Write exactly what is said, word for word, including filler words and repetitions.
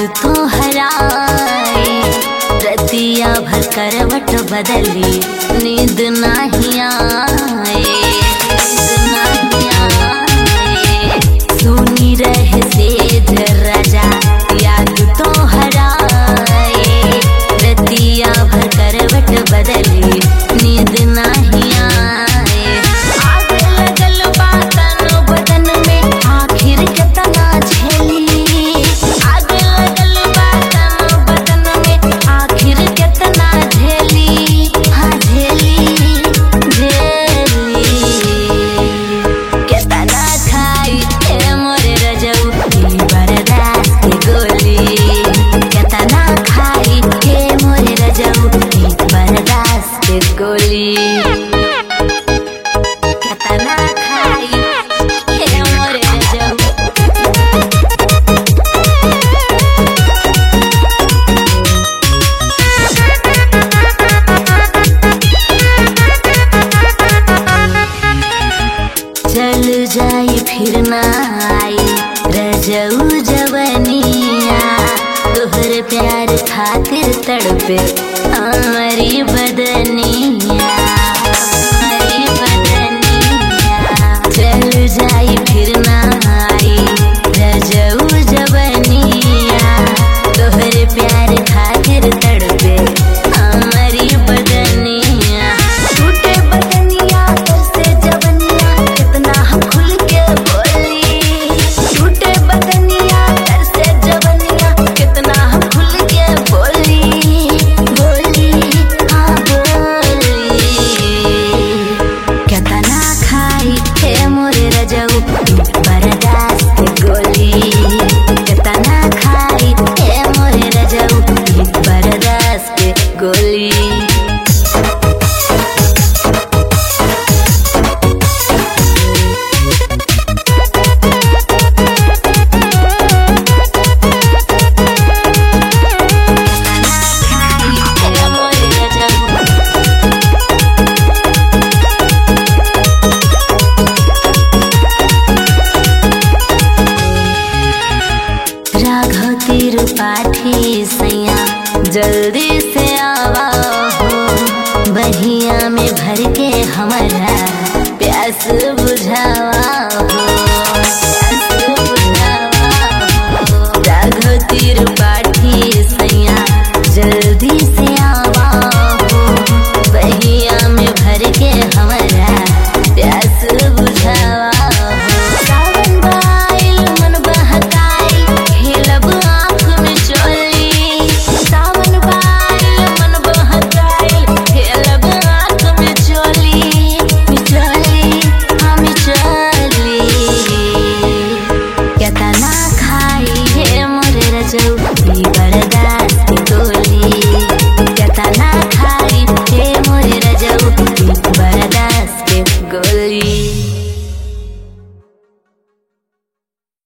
तो हराए, रतिया भर करवट बदली नींद नहीं आए, नहीं आए। सुनी रहे सेज राजा याद तो हराए, रतिया भर करवट बदली नींद नहीं आए। आग लगल बा तन बदन में आखिर कितना झेली, आग लगल बा तन बदन में आखिर कितना झेली, हाँ झेली झेली। कितना खाई ए मोरे रजऊ बर्दाश्त की गोली, कितना खाई ए मोरे रजऊ बर्दाश्त की गोली, कितना खाई ए मोरे रजऊ। चल जाई फिर ना आई रजऊ जवनिया, तोहर प्यार खातिर तड़पे हमारी बदनिया, हमारी बदनिया। चल जाई फिर ना आई रजऊ जवनिया, तोहर प्यार खातिर तड़पे हमारी बदनिया। टूटे बदनिया कैसे जवनिया कितना हम खुल के बोली, टूटे बदनिया कैसे जवनिया कितना हम खुल के बोली, बोली हाँ बोली। कितना खाई हे मोरे रजऊ बर्दाश्त की गोली, कितना खाई हे मोरे रजऊ बर्दाश्त की गोली। राघव त्रिपाठी सैया जल्दी से आवा हो, बहिया में भर के हमारा प्यास बुझावा हो।